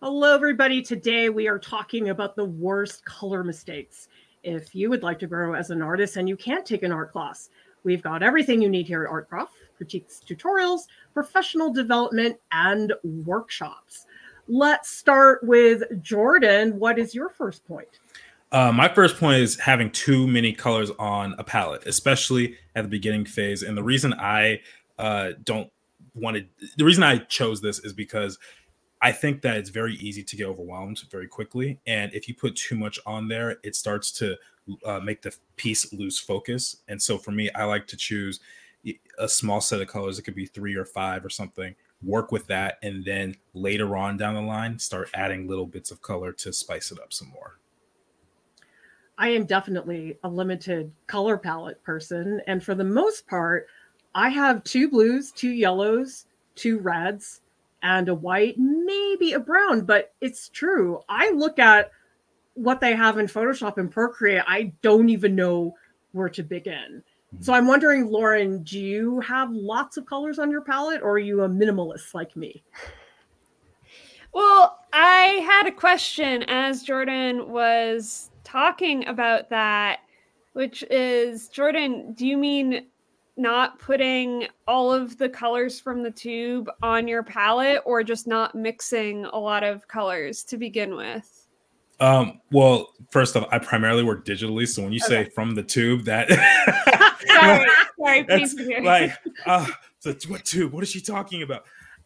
Hello, everybody. Today we are talking about the worst color mistakes. If you would like to grow as an artist and you can't take an art class, we've got everything you need here at ArtProf: critiques, tutorials, professional development, and workshops. Let's start with Jordan. What is your first point? My first point is having too many colors on a palette, especially at the beginning phase. And the reason I don't want to, the reason I chose this is because I think that it's very easy to get overwhelmed very quickly. And if you put too much on there, it starts to make the piece lose focus. And so for me, I like to choose a small set of colors. It could be 3 or 5 or something. Work with that. And then later on down the line, start adding little bits of color to spice it up some more. I am definitely a limited color palette person. And for the most part, I have 2 blues, 2 yellows, 2 reds, and a white, maybe a brown. But it's true. I look at what they have in Photoshop and Procreate. I don't even know where to begin. So I'm wondering, Lauren, do you have lots of colors on your palette, or are you a minimalist like me? Well, I had a question as Jordan was talking about that, which is, Jordan, do you mean not putting all of the colors from the tube on your palette, or just not mixing a lot of colors to begin with? Well, first off, I primarily work digitally, so when you say from the tube, that sorry, that's like, so what tube? What is she talking about?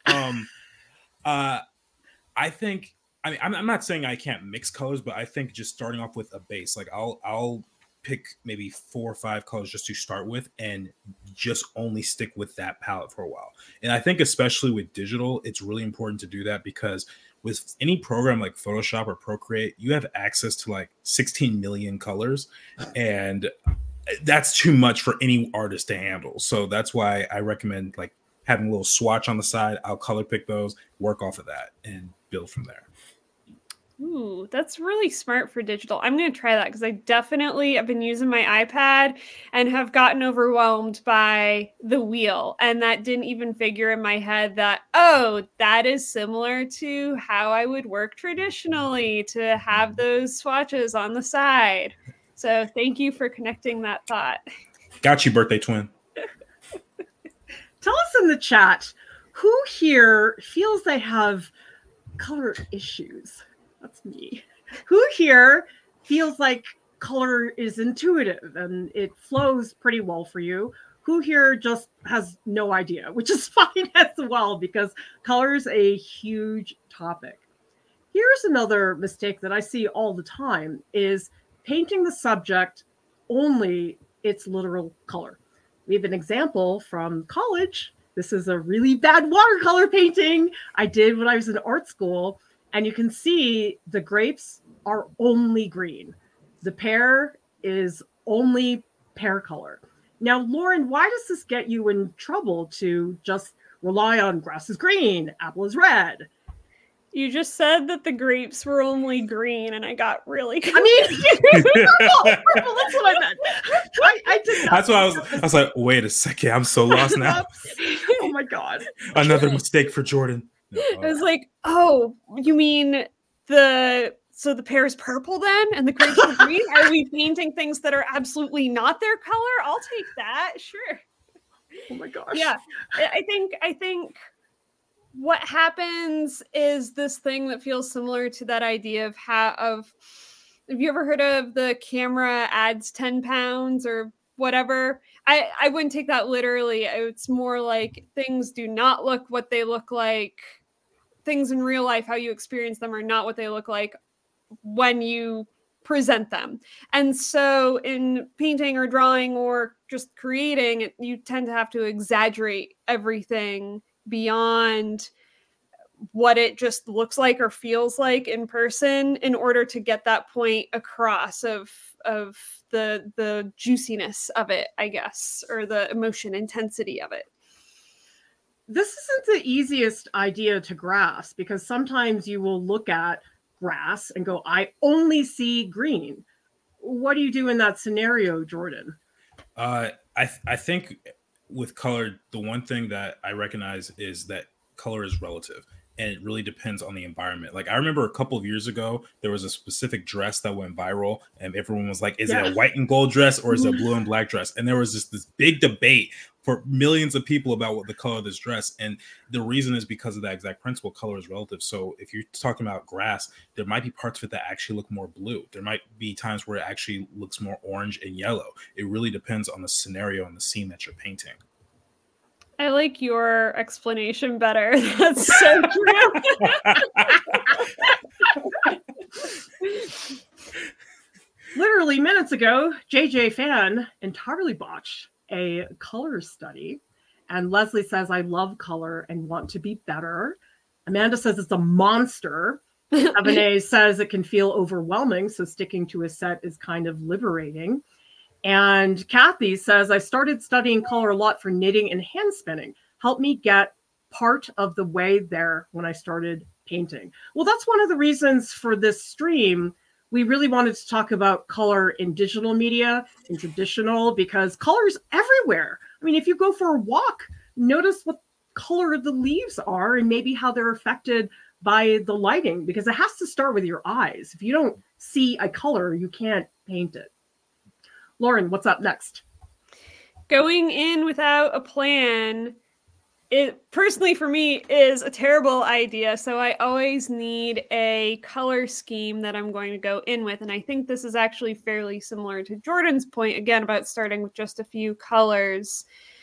I think, I mean, I'm not saying I can't mix colors, but I think just starting off with a base, like I'll pick maybe 4 or 5 colors just to start with, and just only stick with that palette for a while. And I think especially with digital, it's really important to do that, because with any program like Photoshop or Procreate, you have access to like 16 million colors, and that's too much for any artist to handle. So that's why I recommend like having a little swatch on the side. I'll color pick those, work off of that, and build from there. Ooh, that's really smart for digital. I'm going to try that, because I've been using my iPad and have gotten overwhelmed by the wheel. And that didn't even figure in my head that, oh, that is similar to how I would work traditionally, to have those swatches on the side. So thank you for connecting that thought. Got you, birthday twin. Tell us in the chat, who here feels they have color issues? That's me. Who here feels like color is intuitive and it flows pretty well for you? Who here just has no idea, which is fine as well, because color is a huge topic. Here's another mistake that I see all the time, is painting the subject only its literal color. We have an example from college. This is a really bad watercolor painting I did when I was in art school. And you can see the grapes are only green. The pear is only pear color. Now, Lauren, why does this get you in trouble to just rely on grass is green, apple is red? You just said that the grapes were only green, and I got really confused. I mean, purple, that's what I meant. I did not. That's why I was like, wait a second, I'm so lost now. Oh my God. Another mistake for Jordan. No, I was like, oh, you mean the pear is purple then, and the grapes are green? Are we painting things that are absolutely not their color? I'll take that, sure. Oh my gosh. Yeah, I think what happens is this thing that feels similar to that idea of have you ever heard of the camera adds 10 pounds or whatever? I wouldn't take that literally. It's more like things do not look what they look like. Things in real life, how you experience them, are not what they look like when you present them. And so in painting or drawing or just creating, you tend to have to exaggerate everything beyond what it just looks like or feels like in person, in order to get that point across of the juiciness of it, I guess, or the emotion intensity of it. This isn't the easiest idea to grasp, because sometimes you will look at grass and go, I only see green. What do you do in that scenario, Jordan? I think with color, the one thing that I recognize is that color is relative. and it really depends on the environment. Like I remember a couple of years ago, there was a specific dress that went viral, and everyone was like, "Is it a white and gold dress or is it a blue and black dress?" And there was this big debate for millions of people about what the color of this dress. And the reason is because of that exact principle: color is relative. So if you're talking about grass, there might be parts of it that actually look more blue. There might be times where it actually looks more orange and yellow. It really depends on the scenario and the scene that you're painting. I like your explanation better. That's so true. Literally minutes ago, JJ Fan entirely botched a color study. And Leslie says, I love color and want to be better. Amanda says it's a monster. Avene says it can feel overwhelming, so sticking to a set is kind of liberating. And Kathy says, I started studying color a lot for knitting and hand spinning. Helped me get part of the way there when I started painting. Well, that's one of the reasons for this stream. We really wanted to talk about color in digital media and traditional, because color's everywhere. I mean, if you go for a walk, notice what color the leaves are and maybe how they're affected by the lighting, because it has to start with your eyes. If you don't see a color, you can't paint it. Lauren, what's up next? Going in without a plan, it personally for me is a terrible idea. So I always need a color scheme that I'm going to go in with. And I think this is actually fairly similar to Jordan's point again about starting with just a few colors.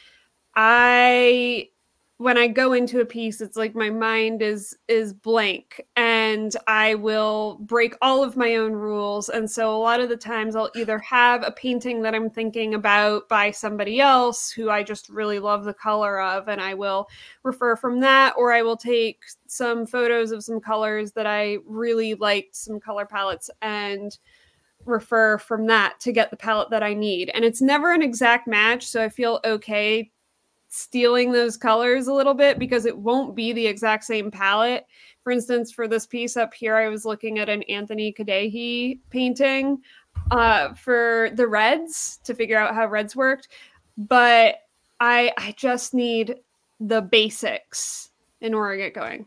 When I go into a piece, it's like my mind is blank and I will break all of my own rules. And so a lot of the times I'll either have a painting that I'm thinking about by somebody else who I just really love the color of, and I will refer from that, or I will take some photos of some colors that I really liked, some color palettes, and refer from that to get the palette that I need. And it's never an exact match, so I feel okay stealing those colors a little bit because it won't be the exact same palette. For instance, for this piece up here, I was looking at an Anthony Kadehi painting for the reds to figure out how reds worked. But I just need the basics in order to get going.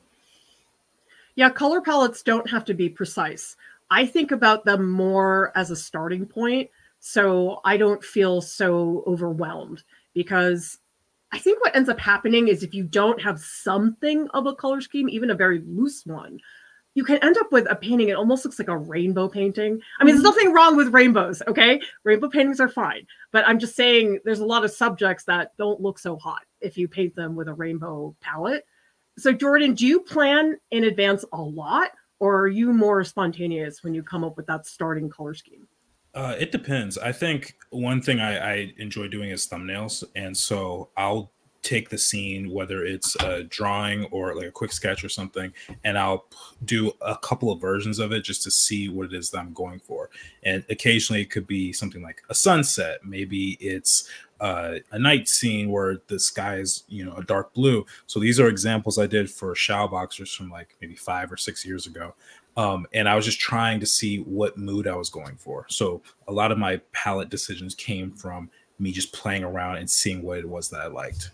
Yeah, color palettes don't have to be precise. I think about them more as a starting point, so I don't feel so overwhelmed, because I think what ends up happening is if you don't have something of a color scheme, even a very loose one, you can end up with a painting. It almost looks like a rainbow painting. I mean, there's nothing wrong with rainbows, okay? Rainbow paintings are fine. But I'm just saying there's a lot of subjects that don't look so hot if you paint them with a rainbow palette. So Jordan, do you plan in advance a lot, or are you more spontaneous when you come up with that starting color scheme? It depends. I think one thing I enjoy doing is thumbnails. And so I'll take the scene, whether it's a drawing or like a quick sketch or something, and I'll do a couple of versions of it just to see what it is that I'm going for. And occasionally it could be something like a sunset. Maybe it's a night scene where the sky is, a dark blue. So these are examples I did for Shao Boxers from like maybe 5 or 6 years ago. And I was just trying to see what mood I was going for. So a lot of my palette decisions came from me just playing around and seeing what it was that I liked.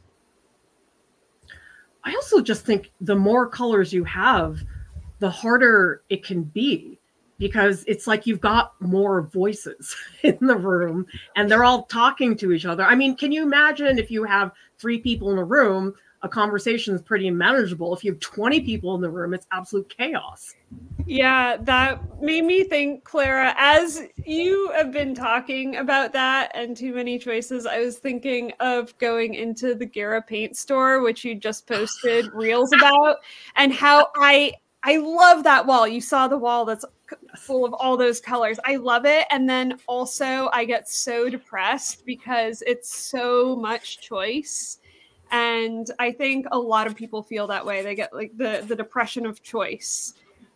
I also just think the more colors you have, the harder it can be, because it's like you've got more voices in the room and they're all talking to each other. I mean, can you imagine if you have 3 people in a room, a conversation is pretty manageable. If you have 20 people in the room, it's absolute chaos. Yeah, that made me think, Clara, as you have been talking about that and too many choices, I was thinking of going into the Gara paint store, which you just posted reels about, and how I love that wall. You saw the wall that's full of all those colors. I love it. And then also I get so depressed because it's so much choice. And I think a lot of people feel that way. They get like the depression of choice.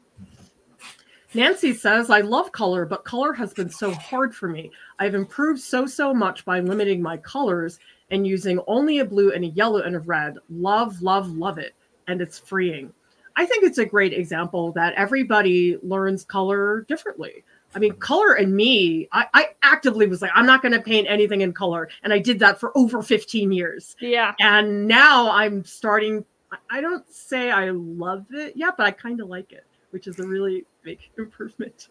Nancy says, I love color, but color has been so hard for me. I've improved so much by limiting my colors and using only a blue and a yellow and a red. Love, love, love it. And it's freeing. I think it's a great example that everybody learns color differently. I mean, color and me, I actively was like, I'm not going to paint anything in color. And I did that for over 15 years. Yeah. And now I'm starting, I don't say I love it yet, but I kind of like it, which is a really big improvement.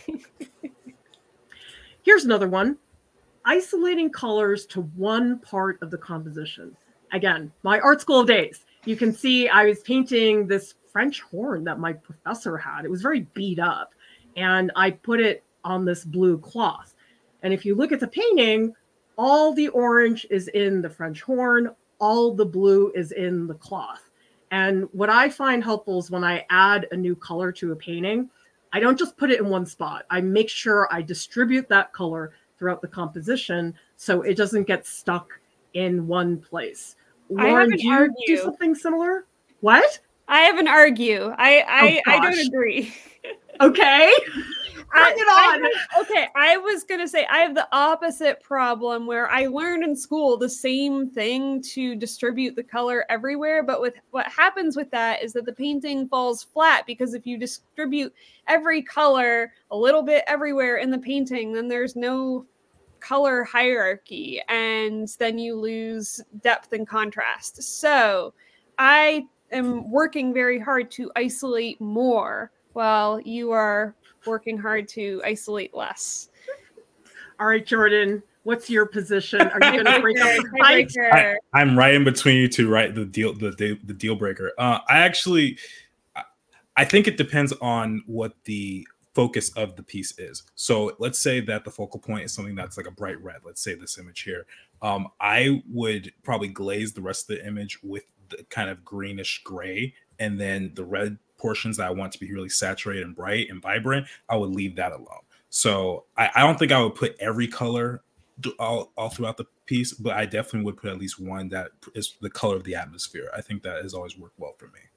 Here's another one. Isolating colors to one part of the composition. Again, my art school days. You can see I was painting this French horn that my professor had. It was very beat up, and I put it on this blue cloth. And if you look at the painting, all the orange is in the French horn, all the blue is in the cloth. And what I find helpful is when I add a new color to a painting, I don't just put it in one spot. I make sure I distribute that color throughout the composition so it doesn't get stuck in one place. Lauren, do you do something similar? What? I have an argue. I don't agree. Okay. Bring it on. I was going to say I have the opposite problem where I learned in school the same thing to distribute the color everywhere. But with what happens with that is that the painting falls flat, because if you distribute every color a little bit everywhere in the painting, then there's no color hierarchy, and then you lose depth and contrast. So I am working very hard to isolate more while you are working hard to isolate less. All right, Jordan, what's your position? Are you going to break up the fight? I'm right in between you two, right? The deal breaker. I think it depends on what the focus of the piece is. So let's say that the focal point is something that's like a bright red. Let's say this image here. I would probably glaze the rest of the image with the kind of greenish gray, and then the red portions that I want to be really saturated and bright and vibrant, I would leave that alone. So I don't think I would put every color all throughout the piece, but I definitely would put at least one that is the color of the atmosphere. I think that has always worked well for me.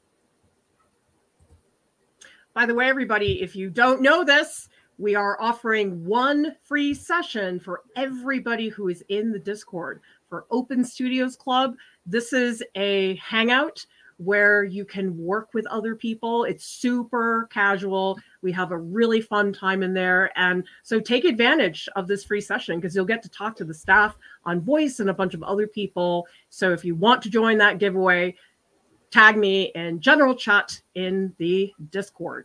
By the way, everybody, if you don't know this, we are offering one free session for everybody who is in the Discord for Open Studios Club. This is a hangout where you can work with other people. It's super casual. We have a really fun time in there. And so take advantage of this free session, because you'll get to talk to the staff on voice and a bunch of other people. So if you want to join that giveaway, tag me in general chat in the Discord.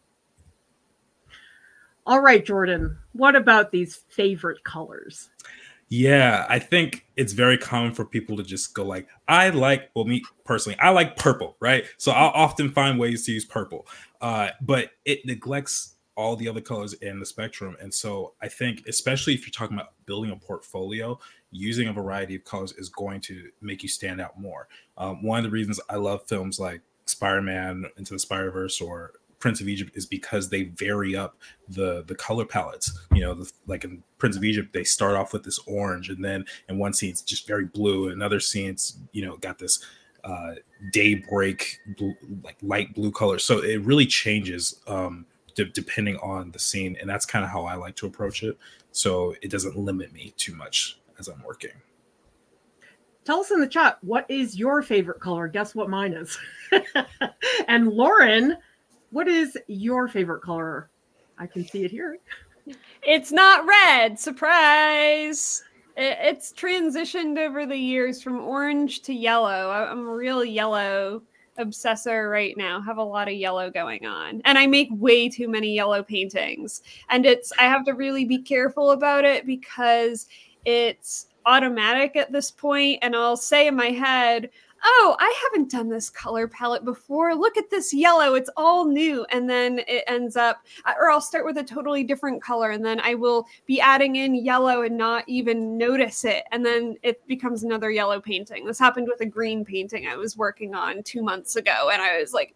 All right, Jordan, what about these favorite colors? Yeah, I think it's very common for people to just go like, me personally, I like purple, right? So I'll often find ways to use purple, but it neglects all the other colors in the spectrum. And so I think, especially if you're talking about building a portfolio, using a variety of colors is going to make you stand out more. One of the reasons I love films like Spider-Man Into the Spider-Verse or Prince of Egypt is because they vary up the color palettes. Like in Prince of Egypt, they start off with this orange, and then in one scene it's just very blue, and another scene it's got this daybreak blue, like light blue color. So it really changes depending on the scene, and that's kind of how I like to approach it. So it doesn't limit me too much as I'm working. Tell us in the chat, what is your favorite color? Guess what mine is. And Lauren, what is your favorite color? I can see it here. It's not red. Surprise. It's transitioned over the years from orange to yellow. I'm a real yellow obsessor right now. Have a lot of yellow going on. And I make way too many yellow paintings. And I have to really be careful about it because it's automatic at this point. And I'll say in my head, oh, I haven't done this color palette before. Look at this yellow. It's all new. And then it ends up, or I'll start with a totally different color, and then I will be adding in yellow and not even notice it. And then it becomes another yellow painting. This happened with a green painting I was working on 2 months ago. And I was like,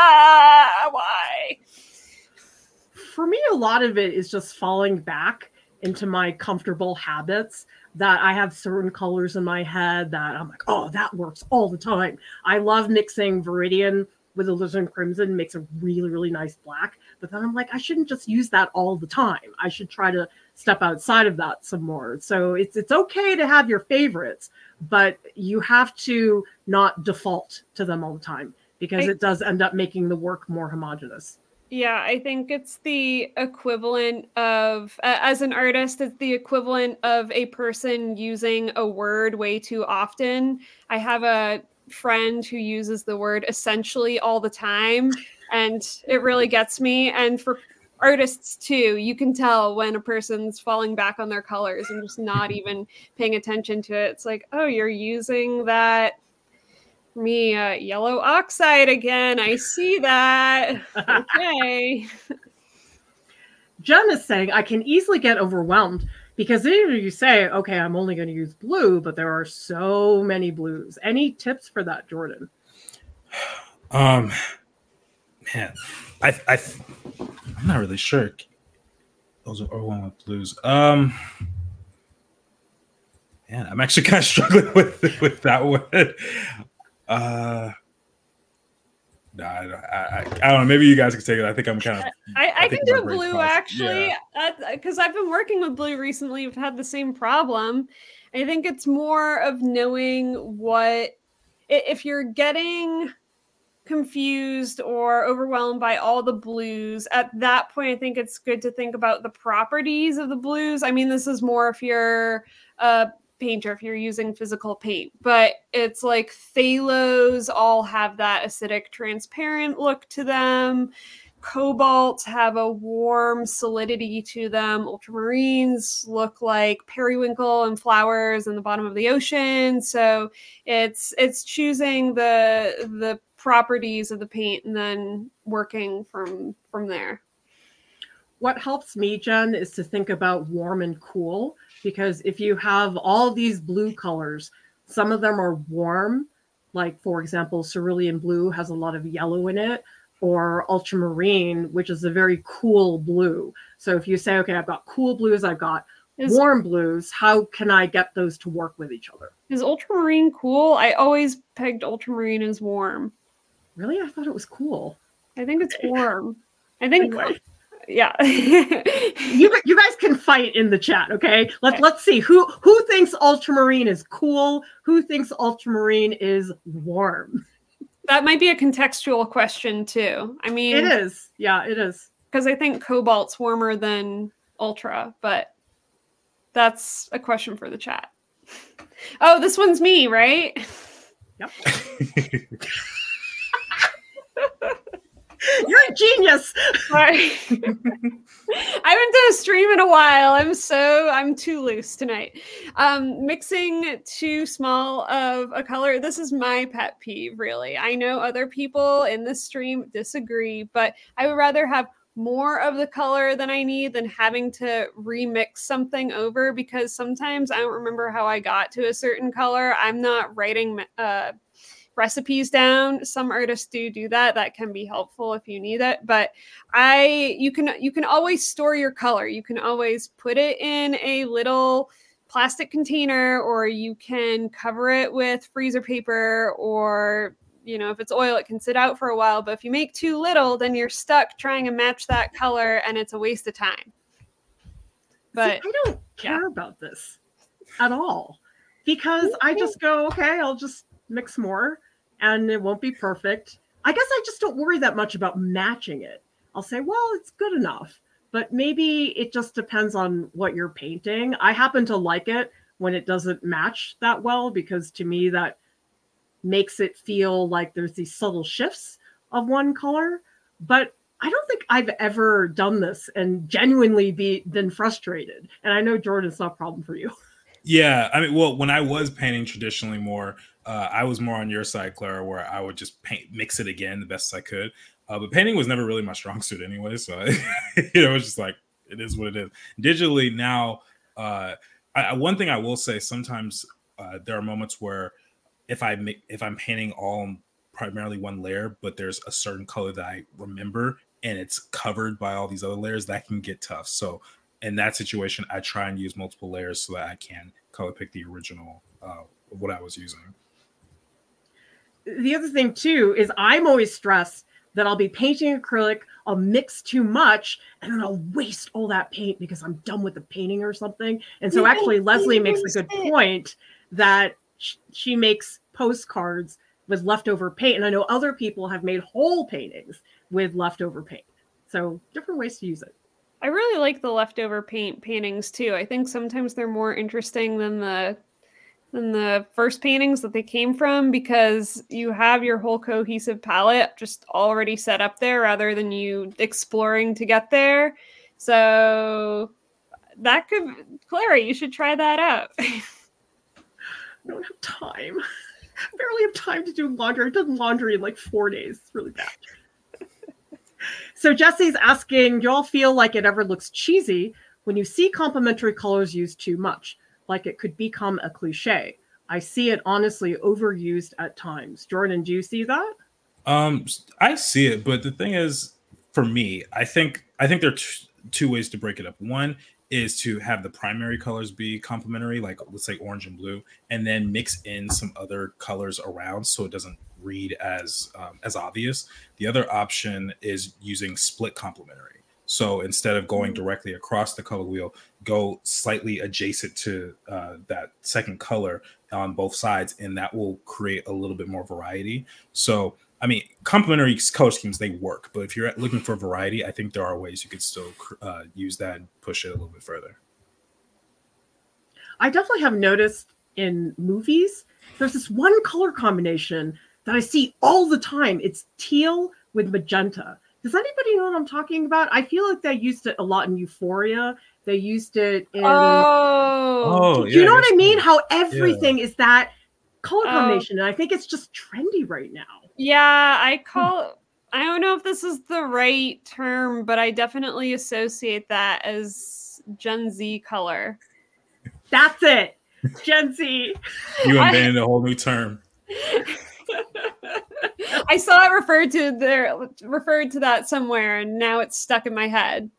why? For me, a lot of it is just falling back into my comfortable habits, that I have certain colors in my head that I'm like, oh, that works all the time. I love mixing Viridian with alizarin crimson, makes a really, really nice black. But then I'm like, I shouldn't just use that all the time. I should try to step outside of that some more. So it's okay to have your favorites, but you have to not default to them all the time, because it does end up making the work more homogeneous. Yeah, I think it's the equivalent of, as an artist, it's the equivalent of a person using a word way too often. I have a friend who uses the word essentially all the time, and it really gets me. And for artists too, you can tell when a person's falling back on their colors and just not even paying attention to it. It's like, oh, you're using that yellow oxide again. I see that. Okay. Jen is saying, I can easily get overwhelmed because either you say, okay, I'm only going to use blue, but there are so many blues. Any tips for that, Jordan? Man, I'm not really sure. Those are overwhelming blues. Man, I'm actually kind of struggling with that one. I don't know. Maybe you guys can take it. I think I'm kind of. I can do blue actually, because I've been working with blue recently. I've had the same problem. I think it's more of knowing what if you're getting confused or overwhelmed by all the blues. At that point, I think it's good to think about the properties of the blues. I mean, this is more if you're a painter, if you're using physical paint, but it's like phthalos all have that acidic transparent look to them. Cobalts have a warm solidity to them. Ultramarines look like periwinkle and flowers in the bottom of the ocean. So it's choosing the properties of the paint and then working from there. What helps me, Jen, is to think about warm and cool, because if you have all these blue colors, some of them are warm, like, for example, cerulean blue has a lot of yellow in it, or ultramarine, which is a very cool blue. So if you say, okay, I've got cool blues, I've got warm blues, how can I get those to work with each other? Is ultramarine cool? I always pegged ultramarine as warm. Really? I thought it was cool. I think it's warm. I think... Anyway. Yeah. you guys can fight in the chat, okay? Let's see who thinks ultramarine is cool, who thinks ultramarine is warm. That might be a contextual question too. I mean, it is. Yeah, it is. Because I think cobalt's warmer than ultra, but that's a question for the chat. Oh, this one's me, right? Yep. You're a genius. Sorry. I haven't done a stream in a while. I'm too loose tonight. Mixing too small of a color. This is my pet peeve, really. I know other people in this stream disagree, but I would rather have more of the color than I need than having to remix something over, because sometimes I don't remember how I got to a certain color. I'm not writing recipes down. Some artists do that. That can be helpful if you need it. But you can always store your color. You can always put it in a little plastic container, or you can cover it with freezer paper, or if it's oil, it can sit out for a while. But if you make too little, then you're stuck trying to match that color, and it's a waste of time. But see, I don't care about this at all, because I just go, okay, I'll just mix more. And it won't be perfect. I guess I just don't worry that much about matching it. I'll say, well, it's good enough. But maybe it just depends on what you're painting. I happen to like it when it doesn't match that well, because to me that makes it feel like there's these subtle shifts of one color. But I don't think I've ever done this and genuinely been frustrated. And I know, Jordan, it's not a problem for you. Yeah, I mean, well, when I was painting traditionally more, I was more on your side, Clara, where I would just mix it again the best I could. But painting was never really my strong suit anyway, so it was just like, it is what it is. Digitally now, one thing I will say, sometimes there are moments where if I'm painting all primarily one layer, but there's a certain color that I remember and it's covered by all these other layers, that can get tough. So in that situation, I try and use multiple layers so that I can color pick the original of what I was using. The other thing too is I'm always stressed that I'll be painting acrylic, I'll mix too much, and then I'll waste all that paint because I'm done with the painting or something. And so actually Leslie makes a good point that she makes postcards with leftover paint. And I know other people have made whole paintings with leftover paint. So different ways to use it. I really like the leftover paintings too. I think sometimes they're more interesting than the than the first paintings that they came from, because you have your whole cohesive palette just already set up there rather than you exploring to get there. So that could, Clary, you should try that out. I don't have time. I barely have time to do laundry. I've done laundry in like 4 days. It's really bad. So Jesse's asking, do y'all feel like it ever looks cheesy when you see complementary colors used too much? Like it could become a cliche. I see it honestly overused at times. Jordan, do you see that? I see it, but the thing is, for me, I think there are two ways to break it up. One is to have the primary colors be complementary, like let's say orange and blue, and then mix in some other colors around so it doesn't read as obvious. The other option is using split complementary. So instead of going directly across the color wheel, go slightly adjacent to that second color on both sides, and that will create a little bit more variety. So I mean, complementary color schemes, they work, but if you're looking for variety, I think there are ways you could still use that and push it a little bit further. I definitely have noticed in movies, there's this one color combination that I see all the time. It's teal with magenta. Does anybody know what I'm talking about? I feel like they used it a lot in Euphoria. They used it in... Oh, do you know what I mean? so. How everything is that color combination. And I think it's just trendy right now. Yeah, I don't know if this is the right term, but I definitely associate that as Gen Z color. That's it. Gen Z. You invented a whole new term. I saw it referred to that somewhere, and now it's stuck in my head.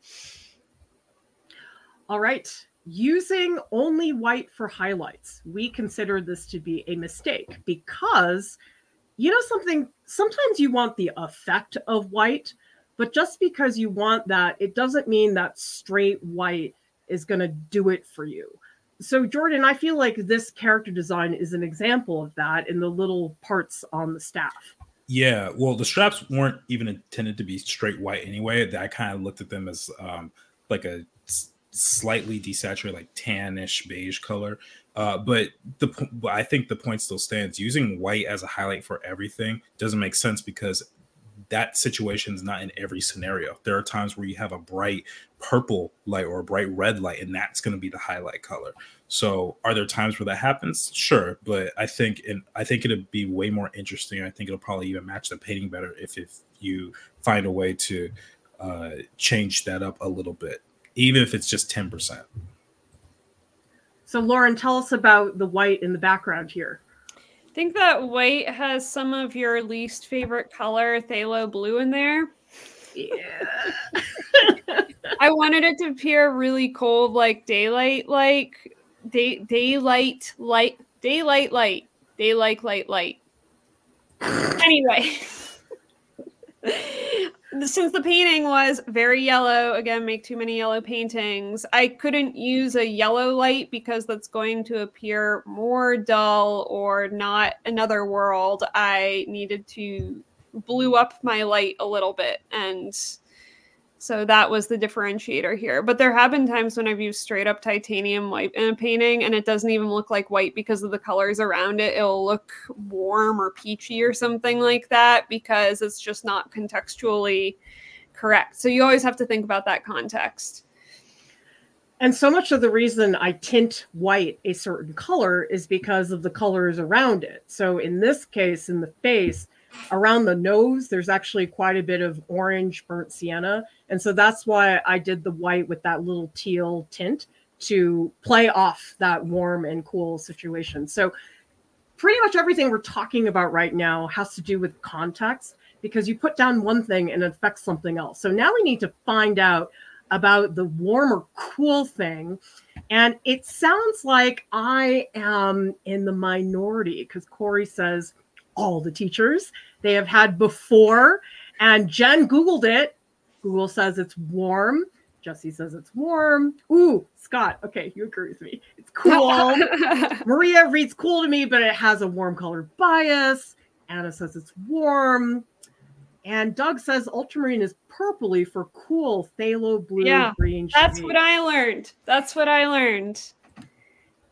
All right. Using only white for highlights. We consider this to be a mistake because, you know something, sometimes you want the effect of white, but just because you want that, it doesn't mean that straight white is going to do it for you. So Jordan, I feel like this character design is an example of that in the little parts on the staff. Yeah, well, the straps weren't even intended to be straight white anyway. I kind of looked at them as like a slightly desaturated, like tannish beige color. But I think the point still stands. Using white as a highlight for everything doesn't make sense because that situation is not in every scenario. There are times where you have a bright purple light or a bright red light, and that's going to be the highlight color. So are there times where that happens? Sure. But I think it'd be way more interesting. I think it'll probably even match the painting better if you find a way to change that up a little bit, even if it's just 10%. So Lauren, tell us about the white in the background here. I think that white has some of your least favorite color, phthalo blue, in there. Yeah. I wanted it to appear really cold, like daylight light. Anyway, since the painting was very yellow, again, make too many yellow paintings, I couldn't use a yellow light because that's going to appear more dull or not another world. I needed to blue up my light a little bit, and so that was the differentiator here. But there have been times when I've used straight up titanium white in a painting and it doesn't even look like white because of the colors around it. It'll look warm or peachy or something like that because it's just not contextually correct. So you always have to think about that context. And so much of the reason I tint white a certain color is because of the colors around it. So in this case, in the face, around the nose, there's actually quite a bit of orange burnt sienna. And so that's why I did the white with that little teal tint to play off that warm and cool situation. So pretty much everything we're talking about right now has to do with context, because you put down one thing and it affects something else. So now we need to find out about the warm or cool thing. And it sounds like I am in the minority because Corey says all the teachers they have had before. And Jen Googled it. Google says it's warm. Jesse says it's warm. Ooh, Scott. Okay, you agree with me. It's cool. Maria reads cool to me, but it has a warm color bias. Anna says it's warm. And Doug says ultramarine is purpley for cool phthalo blue green shade. That's what I learned.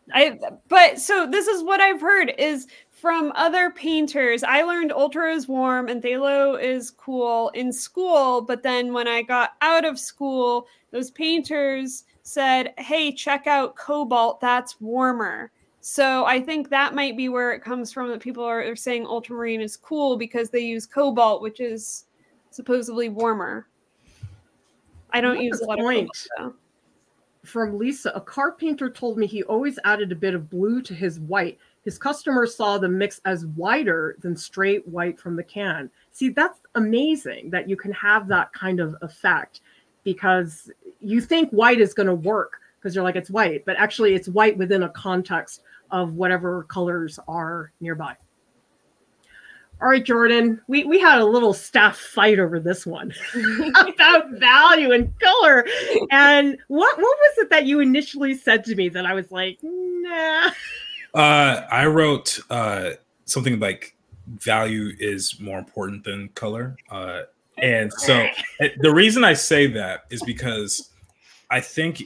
But so this is what I've heard is from other painters. I learned Ultra is warm and Phthalo is cool in school, but then when I got out of school, those painters said, hey, check out Cobalt, that's warmer. So I think that might be where it comes from, that people are saying ultramarine is cool because they use Cobalt, which is supposedly warmer. I don't use a lot of Cobalt, though. From Lisa, a car painter told me he always added a bit of blue to his white. His customers saw the mix as whiter than straight white from the can. See, that's amazing that you can have that kind of effect, because you think white is going to work because you're like, it's white, but actually it's white within a context of whatever colors are nearby. All right, Jordan, we had a little staff fight over this one about value and color. And what was it that you initially said to me that I was like, nah? I wrote something like value is more important than color. And so the reason I say that is because I think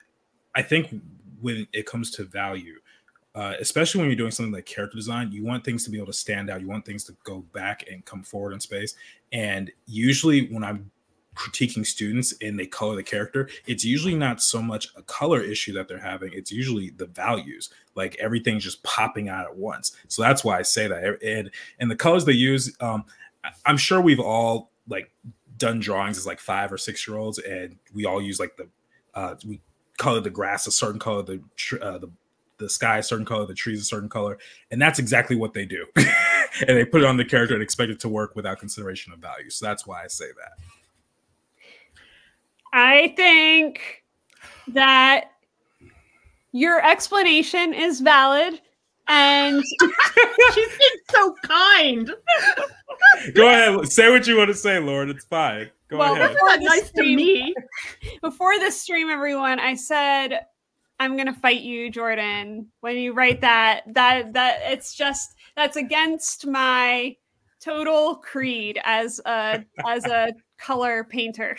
when it comes to value, especially when you're doing something like character design, you want things to be able to stand out. You want things to go back and come forward in space. And usually when I'm critiquing students and they color the character, it's usually not so much a color issue that they're having. It's usually the values, like everything's just popping out at once. So that's why I say that. And the colors they use, I'm sure we've all like done drawings as like 5 or 6 year olds, and we all use like we color the grass a certain color, the sky a certain color, the trees a certain color, and that's exactly what they do. And they put it on the character and expect it to work without consideration of value. So that's why I say that. I think that your explanation is valid, and she's been so kind. Go ahead, say what you want to say, Lauren. It's fine. Go ahead. That's nice to me. Before this stream, everyone, I said, I'm gonna fight you, Jordan. When you write that it's just, that's against my total creed as a color painter.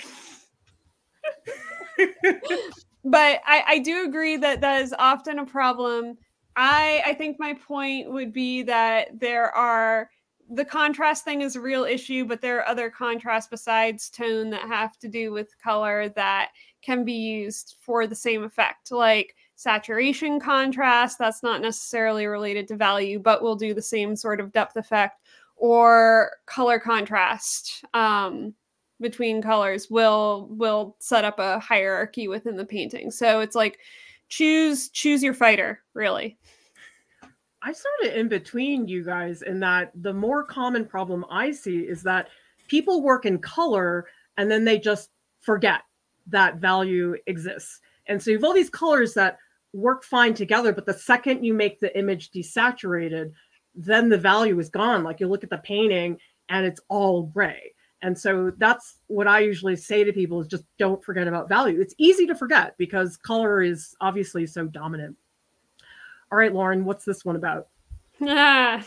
But I do agree that is often a problem. I think my point would be that the contrast thing is a real issue, but there are other contrasts besides tone that have to do with color that can be used for the same effect, like saturation contrast. That's not necessarily related to value, but will do the same sort of depth effect, or color contrast between colors will set up a hierarchy within the painting. So it's like choose your fighter, really. I sort of in between you guys in that the more common problem I see is that people work in color and then they just forget that value exists. And so you have all these colors that work fine together, but the second you make the image desaturated, then the value is gone. Like you look at the painting and it's all gray. And so that's what I usually say to people is just don't forget about value. It's easy to forget because color is obviously so dominant. All right, Lauren, what's this one about? I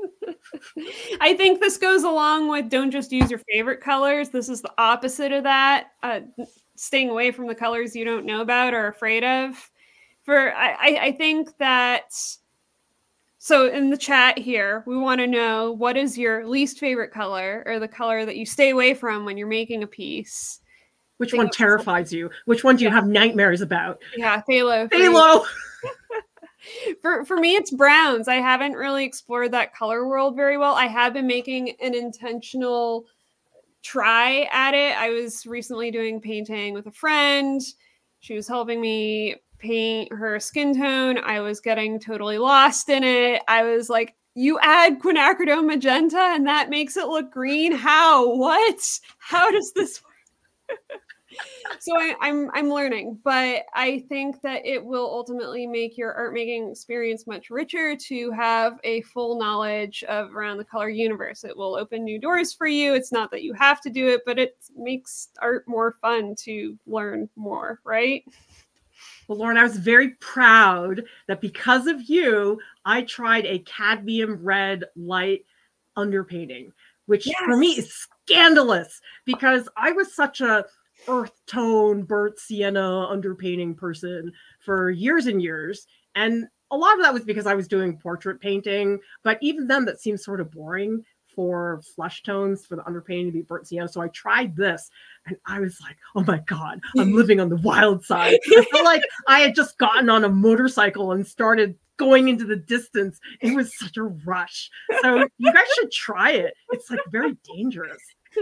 think this goes along with don't just use your favorite colors. This is the opposite of that. Staying away from the colors you don't know about or afraid of. I think that, so in the chat here, we want to know what is your least favorite color, or the color that you stay away from when you're making a piece. Which one terrifies you? Which one do you have nightmares about? Yeah, Phthalo. For me, it's browns. I haven't really explored that color world very well. I have been making an intentional try at it. I was recently doing painting with a friend. She was helping me paint her skin tone. I was getting totally lost in it. I was like, you add quinacridone magenta and that makes it look green? How? What? How does this work? So I'm learning, but I think that it will ultimately make your art making experience much richer to have a full knowledge of around the color universe. It will open new doors for you. It's not that you have to do it, but it makes art more fun to learn more, right? Well, Lauren, I was very proud that because of you, I tried a cadmium red light underpainting, which for me is scandalous because I was such a earth tone, burnt sienna underpainting person for years and years. And a lot of that was because I was doing portrait painting, but even then that seems sort of boring for flesh tones for the underpainting to be burnt sienna. So I tried this and I was like, oh my God, I'm living on the wild side. I felt like I had just gotten on a motorcycle and started going into the distance. It was such a rush. So you guys should try it. It's like very dangerous.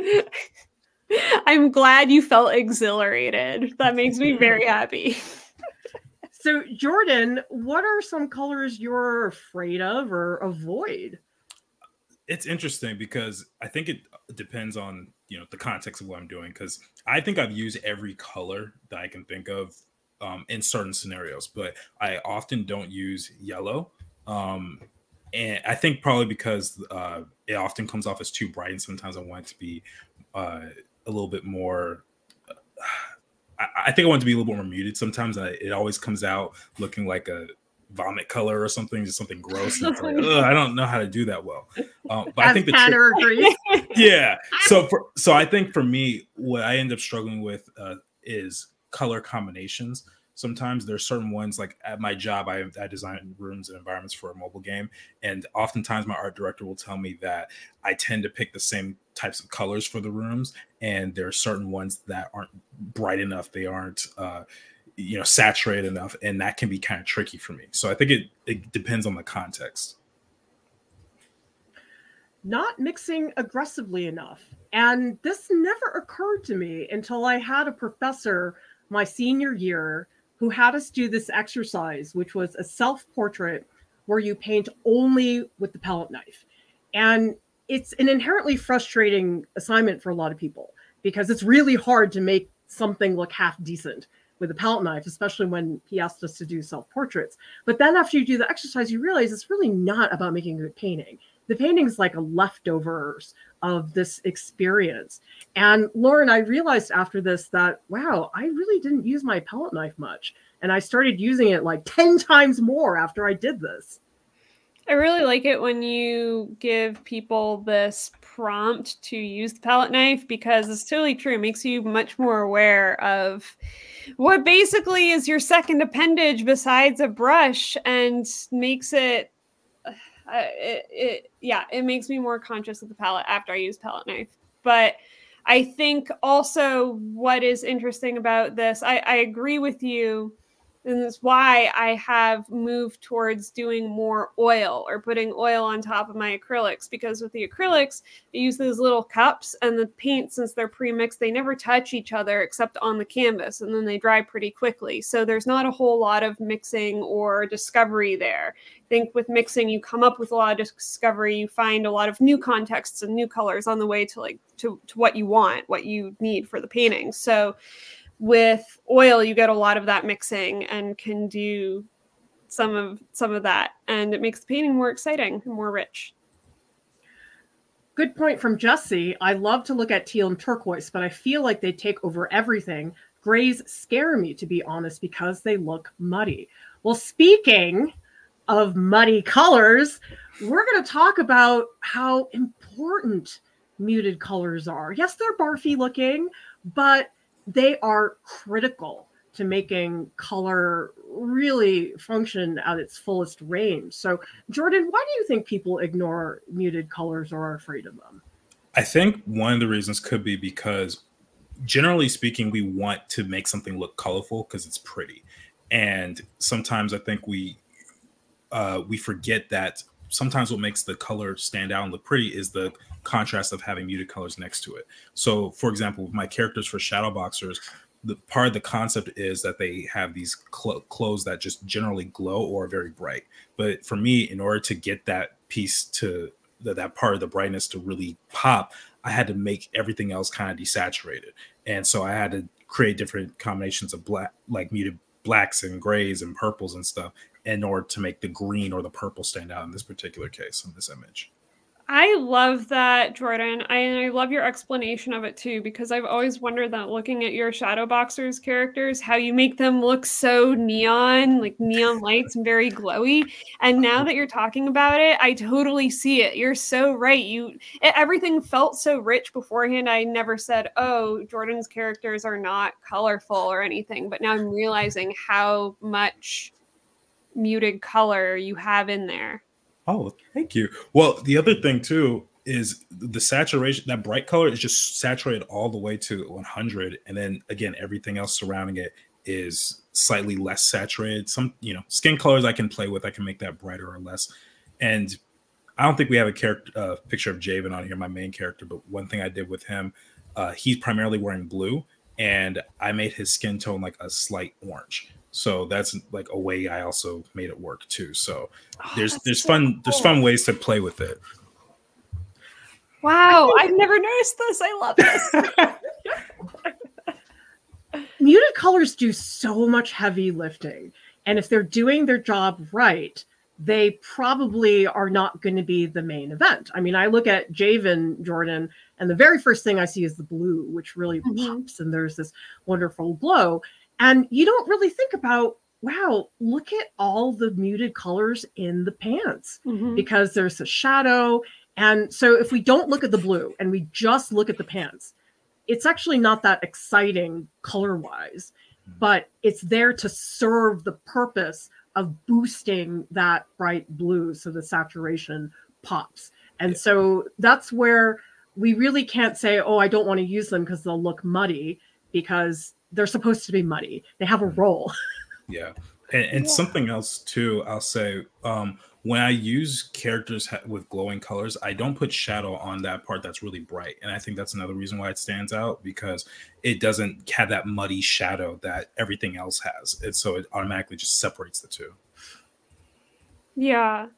I'm glad you felt exhilarated. That makes me very happy. So Jordan, what are some colors you're afraid of or avoid? It's interesting because I think it depends on, the context of what I'm doing. Because I think I've used every color that I can think of in certain scenarios, but I often don't use yellow. And I think probably because it often comes off as too bright, and sometimes I want it to be a little bit more. I think I want it to be a little bit more muted. Sometimes it always comes out looking like a vomit color or something, just something gross. And it's like, I don't know how to do that well. But I think Tanner agrees. Yeah. So I think for me, what I end up struggling with is color combinations. Sometimes there's certain ones, like at my job, I design rooms and environments for a mobile game. And oftentimes my art director will tell me that I tend to pick the same types of colors for the rooms. And there are certain ones that aren't bright enough. They aren't, saturated enough. And that can be kind of tricky for me. So I think it depends on the context. Not mixing aggressively enough. And this never occurred to me until I had a professor my senior year who had us do this exercise, which was a self-portrait where you paint only with the palette knife. And it's an inherently frustrating assignment for a lot of people because it's really hard to make something look half decent with a palette knife, especially when he asked us to do self-portraits. But then after you do the exercise, you realize it's really not about making a good painting. The painting is like a leftovers of this experience. And Lauren, I realized after this that, wow, I really didn't use my palette knife much. And I started using it like 10 times more after I did this. I really like it when you give people this prompt to use the palette knife because it's totally true. It makes you much more aware of what basically is your second appendage besides a brush and makes it it makes me more conscious of the palette after I use palette knife. But I think also what is interesting about this, I agree with you, and that's why I have moved towards doing more oil or putting oil on top of my acrylics, because with the acrylics, I use those little cups and the paint, since they're pre-mixed, they never touch each other except on the canvas, and then they dry pretty quickly. So there's not a whole lot of mixing or discovery there. I think with mixing, you come up with a lot of discovery. You find a lot of new contexts and new colors on the way to what you want, what you need for the painting. So with oil, you get a lot of that mixing and can do some of that, and it makes the painting more exciting and more rich. Good point from Jesse. I love to look at teal and turquoise, but I feel like they take over everything. Grays scare me, to be honest, because they look muddy. Well, speaking of muddy colors, we're going to talk about how important muted colors are. Yes, they're barfy looking, but they are critical to making color really function at its fullest range. So, Jordan, why do you think people ignore muted colors or are afraid of them? I think one of the reasons could be because, generally speaking, we want to make something look colorful because it's pretty. And sometimes I think we forget that sometimes what makes the color stand out and look pretty is the contrast of having muted colors next to it. So, for example, with my characters for Shadowboxers, the part of the concept is that they have these clothes that just generally glow or are very bright. But for me, in order to get that piece to that part of the brightness to really pop, I had to make everything else kind of desaturated. And so I had to create different combinations of black, like muted blacks and grays and purples and stuff, in order to make the green or the purple stand out in this particular case in this image. I love that, Jordan. I love your explanation of it too, because I've always wondered that looking at your Shadowboxers characters, how you make them look so neon, like neon lights and very glowy. And now that you're talking about it, I totally see it. You're so right. Everything felt so rich beforehand. I never said, oh, Jordan's characters are not colorful or anything, but now I'm realizing how much muted color you have in there. Oh, thank you. Well, the other thing too is the saturation. That bright color is just saturated all the way to 100, and then again, everything else surrounding it is slightly less saturated. Some, skin colors I can play with. I can make that brighter or less. And I don't think we have a picture of Javen on here, my main character. But one thing I did with him, he's primarily wearing blue, and I made his skin tone like a slight orange. So that's like a way I also made it work too. So there's fun ways to play with it. Wow, I've never noticed this. I love this. Muted colors do so much heavy lifting. And if they're doing their job right, they probably are not going to be the main event. I mean, I look at Javen, Jordan, and the very first thing I see is the blue, which really pops, and there's this wonderful glow. And you don't really think about, wow, look at all the muted colors in the pants, because there's a shadow. And so if we don't look at the blue and we just look at the pants, it's actually not that exciting color-wise, but it's there to serve the purpose of boosting that bright blue so the saturation pops. And so that's where we really can't say, oh, I don't want to use them because they'll look muddy, because they're supposed to be muddy. They have a role. Yeah. And something else too, I'll say, when I use characters with glowing colors, I don't put shadow on that part that's really bright. And I think that's another reason why it stands out, because it doesn't have that muddy shadow that everything else has. And so it automatically just separates the two. Yeah.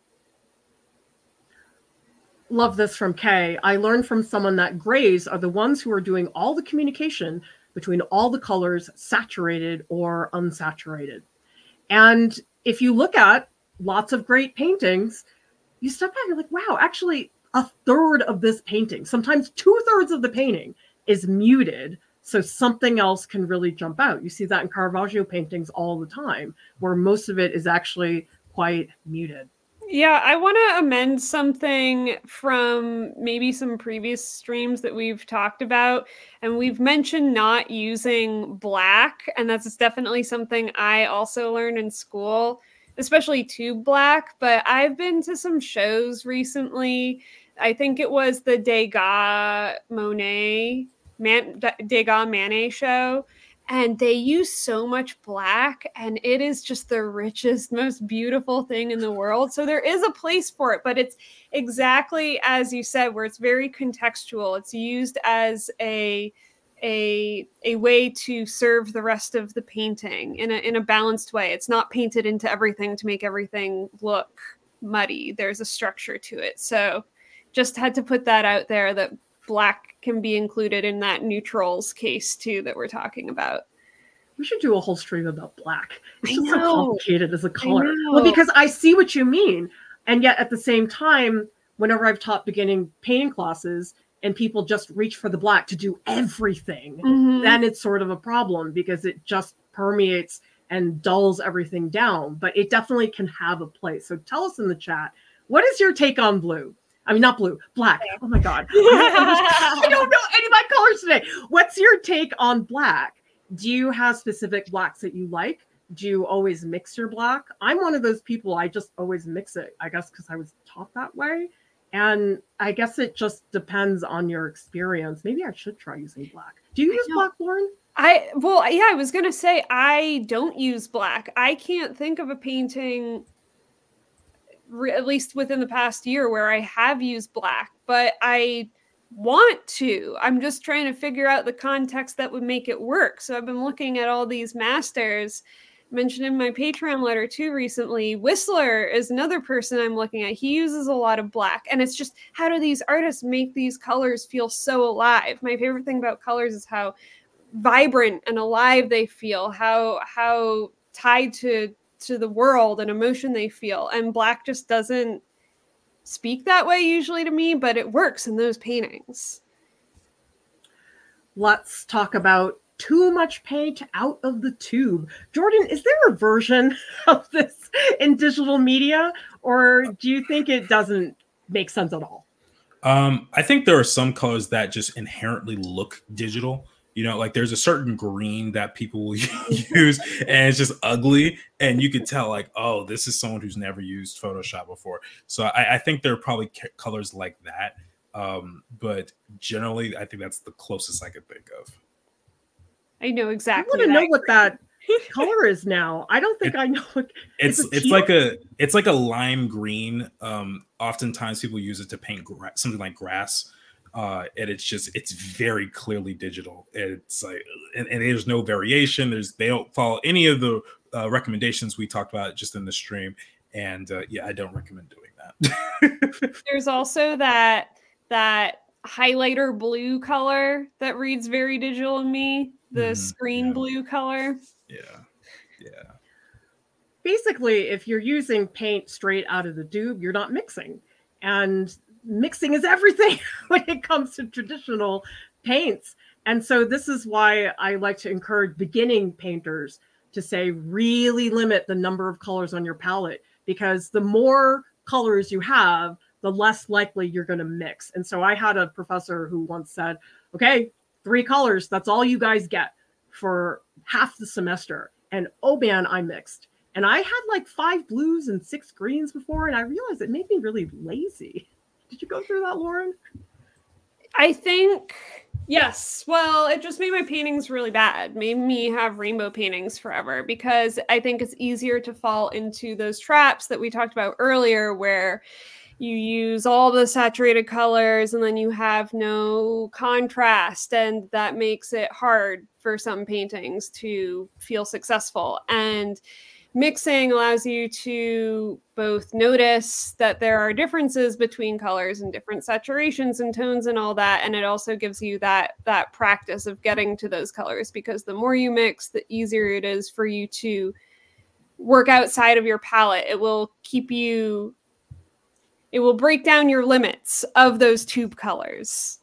Love this from Kay. I learned from someone that grays are the ones who are doing all the communication between all the colors, saturated or unsaturated. And if you look at lots of great paintings, you step back and you're like, wow, actually a third of this painting, sometimes 2/3 of the painting is muted, so something else can really jump out. You see that in Caravaggio paintings all the time, where most of it is actually quite muted. Yeah, I want to amend something from maybe some previous streams that we've talked about. And we've mentioned not using black. And that's definitely something I also learned in school, especially tube black. But I've been to some shows recently. I think it was the Degas Manet show. And they use so much black, and it is just the richest, most beautiful thing in the world. So there is a place for it, but it's exactly as you said, where it's very contextual. It's used as a way to serve the rest of the painting in a balanced way. It's not painted into everything to make everything look muddy. There's a structure to it. So just had to put that out there, that black can be included in that neutrals case too that we're talking about. We should do a whole stream about black. It's just so complicated as a color. Well, because I see what you mean. And yet at the same time, whenever I've taught beginning painting classes and people just reach for the black to do everything, then it's sort of a problem, because it just permeates and dulls everything down. But it definitely can have a place. So tell us in the chat, what is your take on blue? I mean, not blue, black. Oh my God. I don't know any of my colors today. What's your take on black? Do you have specific blacks that you like? Do you always mix your black? I'm one of those people, I just always mix it, I guess, because I was taught that way. And I guess it just depends on your experience. Maybe I should try using black. Do you use black, Lauren? I was going to say, I don't use black. I can't think of a painting, at least within the past year, where I have used black, but I want to. I'm just trying to figure out the context that would make it work. So I've been looking at all these masters. Mentioned in my Patreon letter too recently, Whistler is another person I'm looking at. He uses a lot of black, and it's just, how do these artists make these colors feel so alive? My favorite thing about colors is how vibrant and alive they feel, how tied to the world and emotion they feel. And black just doesn't speak that way usually to me, but it works in those paintings. Let's talk about too much paint out of the tube. Jordan, is there a version of this in digital media, or do you think it doesn't make sense at all? I think there are some colors that just inherently look digital. You know, like there's a certain green that people will use and it's just ugly. And you could tell like, oh, this is someone who's never used Photoshop before. So I think there are probably colors like that. But generally, I think that's the closest I could think of. I know exactly. I want to know what that color is now. I don't think I know. It's like a lime green. Oftentimes people use it to paint something like grass. And it's very clearly digital. It's like, and there's no variation. They don't follow any of the recommendations we talked about just in the stream. And I don't recommend doing that. There's also that highlighter blue color that reads very digital in me. The screen blue color. Yeah. Basically, if you're using paint straight out of the tube, you're not mixing. And mixing is everything when it comes to traditional paints. And so this is why I like to encourage beginning painters to say, really limit the number of colors on your palette, because the more colors you have, the less likely you're going to mix. And so I had a professor who once said, okay, 3 colors, that's all you guys get for half the semester. And oh man, I mixed. And I had like 5 blues and 6 greens before, and I realized it made me really lazy. Did you go through that, Lauren? I think, yes. Well, it just made my paintings really bad. Made me have rainbow paintings forever, because I think it's easier to fall into those traps that we talked about earlier, where you use all the saturated colors and then you have no contrast, and that makes it hard for some paintings to feel successful. And mixing allows you to both notice that there are differences between colors and different saturations and tones and all that. And it also gives you that practice of getting to those colors, because the more you mix, the easier it is for you to work outside of your palette. It will break down your limits of those tube colors.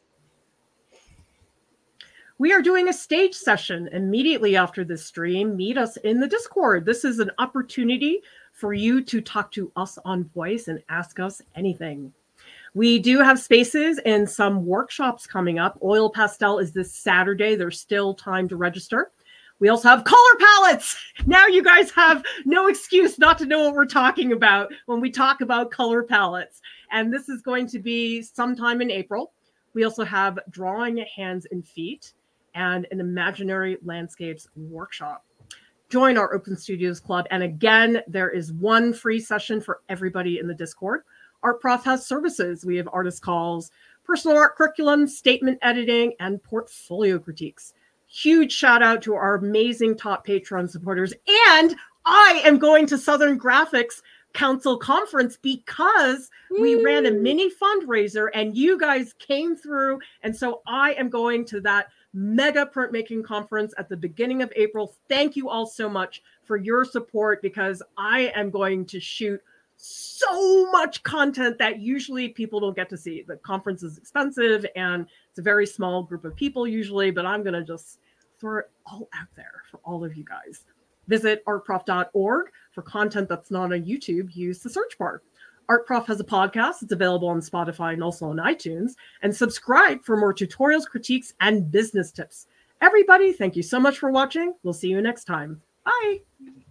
We are doing a stage session immediately after this stream. Meet us in the Discord. This is an opportunity for you to talk to us on voice and ask us anything. We do have spaces in some workshops coming up. Oil Pastel is this Saturday. There's still time to register. We also have color palettes. Now you guys have no excuse not to know what we're talking about when we talk about color palettes. And this is going to be sometime in April. We also have drawing hands and feet and an imaginary landscapes workshop. Join our Open Studios Club. And again, there is one free session for everybody in the Discord. Art Prof has services. We have artist calls, personal art curriculum, statement editing, and portfolio critiques. Huge shout out to our amazing top Patreon supporters. And I am going to Southern Graphics Council Conference because we ran a mini fundraiser and you guys came through. And so I am going to that mega printmaking conference at the beginning of April. Thank you all so much for your support, because I am going to shoot so much content that usually people don't get to see. The conference is expensive and it's a very small group of people usually, but I'm going to just throw it all out there for all of you guys. Visit artprof.org for content that's not on YouTube. Use the search bar. ArtProf has a podcast. It's available on Spotify and also on iTunes. And subscribe for more tutorials, critiques, and business tips. Everybody, thank you so much for watching. We'll see you next time. Bye.